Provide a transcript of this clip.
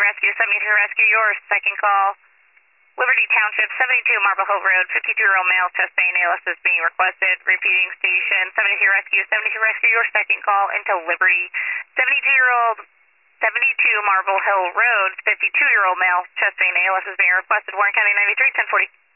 Rescue, 72 Rescue, your second call. Liberty Township, 72 Marble Hill Road, 52-year-old male, chest pain, ALS is being requested. Repeating station, 72 Rescue, your second call into Liberty. 72 Marble Hill Road, 52-year-old male, chest pain, ALS is being requested. Warren County 93, 1040.